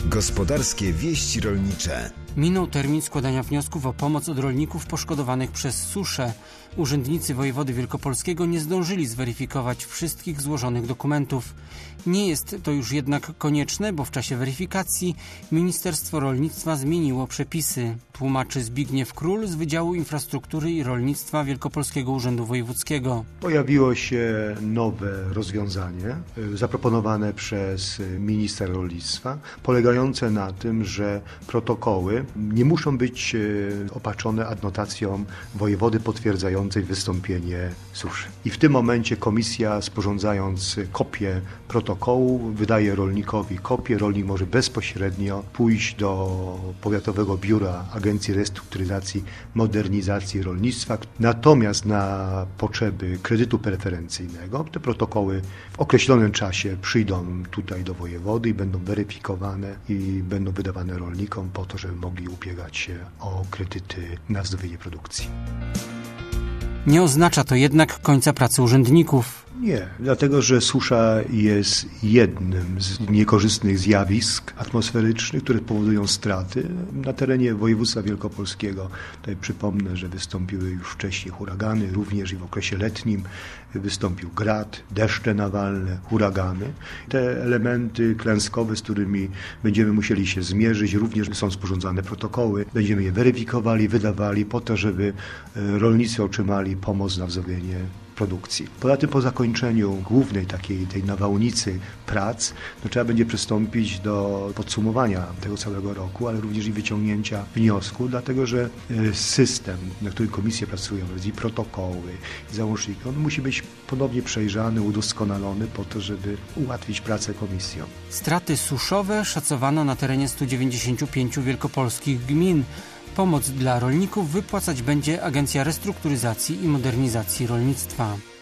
Gospodarskie wieści rolnicze. Minął termin składania wniosków o pomoc od rolników poszkodowanych przez suszę. Urzędnicy wojewody wielkopolskiego nie zdążyli zweryfikować wszystkich złożonych dokumentów. Nie jest to już jednak konieczne, bo w czasie weryfikacji Ministerstwo Rolnictwa zmieniło przepisy. Tłumaczy Zbigniew Król z Wydziału Infrastruktury i Rolnictwa Wielkopolskiego Urzędu Wojewódzkiego. Pojawiło się nowe rozwiązanie zaproponowane przez ministra rolnictwa, polegające na tym, że protokoły nie muszą być opatrzone adnotacją wojewody potwierdzającej wystąpienie suszy. I w tym momencie komisja, sporządzając kopię protokołu, wydaje rolnikowi kopię. Rolnik może bezpośrednio pójść do Powiatowego Biura Agencji Restrukturyzacji, Modernizacji Rolnictwa. Natomiast na potrzeby kredytu preferencyjnego te protokoły w określonym czasie przyjdą tutaj do wojewody i będą weryfikowane i będą wydawane rolnikom po to, żeby mogli ubiegać się o kredyty na wznowienie produkcji. Nie oznacza to jednak końca pracy urzędników. Nie, dlatego że susza jest jednym z niekorzystnych zjawisk atmosferycznych, które powodują straty na terenie województwa wielkopolskiego. Tutaj przypomnę, że wystąpiły już wcześniej huragany, również i w okresie letnim wystąpił grad, deszcze nawalne, huragany. Te elementy klęskowe, z którymi będziemy musieli się zmierzyć, również są sporządzane protokoły. Będziemy je weryfikowali, wydawali po to, żeby rolnicy otrzymali pomoc na wznowienie produkcji. Poza tym po zakończeniu głównej tej nawałnicy prac trzeba będzie przystąpić do podsumowania tego całego roku, ale również i wyciągnięcia wniosku, dlatego że system, na którym komisje pracują, i protokoły, i załączniki, on musi być ponownie przejrzany, udoskonalony po to, żeby ułatwić pracę komisjom. Straty suszowe szacowano na terenie 195 wielkopolskich gmin. Pomoc dla rolników wypłacać będzie Agencja Restrukturyzacji i Modernizacji Rolnictwa.